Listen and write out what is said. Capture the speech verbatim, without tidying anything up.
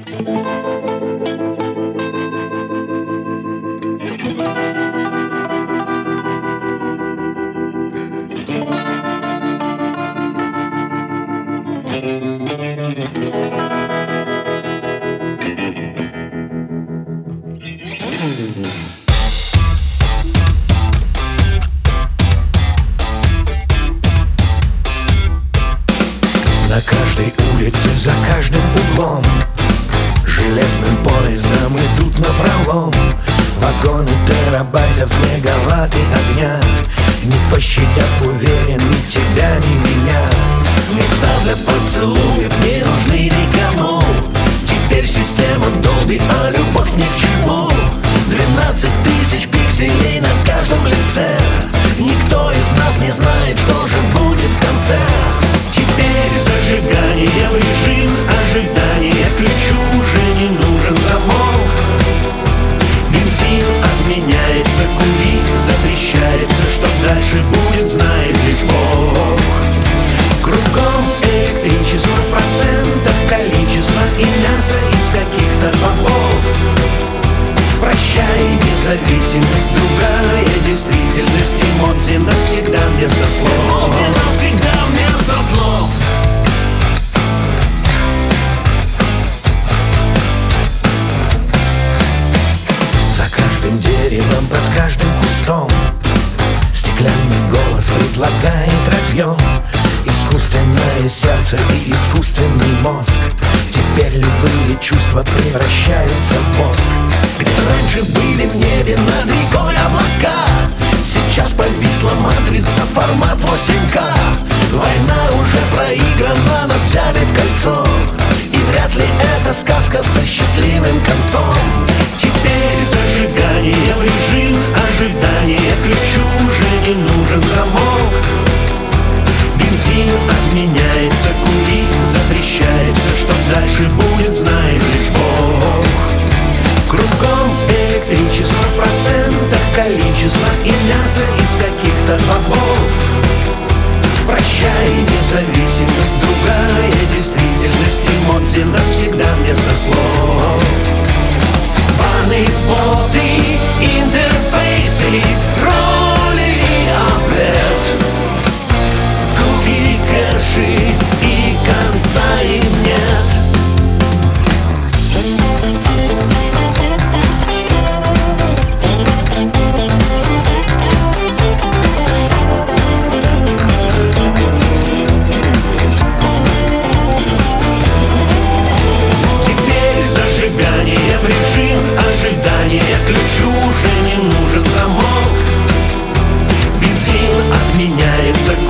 На каждой улице, за каждым углом железным поездом идут напролом. Вагоны терабайтов, мегаватты огня не пощадят, уверен, ни тебя, ни меня. Места для поцелуев не нужны никому. Теперь система Долби, а любовь ни к чему. Двенадцать тысяч пикселей на каждом лице. Никто из нас не знает, что же будет в конце. Теперь зажигание в режим ожидания. Ключу уже не нужен замок. Бензин отменяется, курить запрещается. Что дальше будет, знает лишь Бог. Кругом электричество в процентах, количество и мясо из каких-то бобов. Прощай, независимость, другая действительность. Эмоции навсегда вместо слов. Эмоции навсегда вместо слов. За каждым деревом, под каждым кустом стеклянный голос предлагает разъем. Искусственное сердце и искусственный мозг. Теперь любые чувства превращаются в воск. Где раньше были в небе над рекой облака, сейчас повисла матрица, формат восемь ка. Война уже проиграна, нас взяли в кольцо, и вряд ли это сказка со счастливым концом. Теперь зажигание в режим ожидания. Ключу уже не нужен замок. Бензин отменяется, курить запрещается. Что дальше будет, знает лишь Бог. Кругом электричество в процентах, количество и мясо из каких-то бобов. Прощай, независимость, другая действительность. Эмоции навсегда вместо слов. Баны, боты, интерфейсы, роли и апплет. Куки, кэши и конца им нет. Зажигание в режим ожидания. Ключу уже не нужен замок. Бензин отменяется,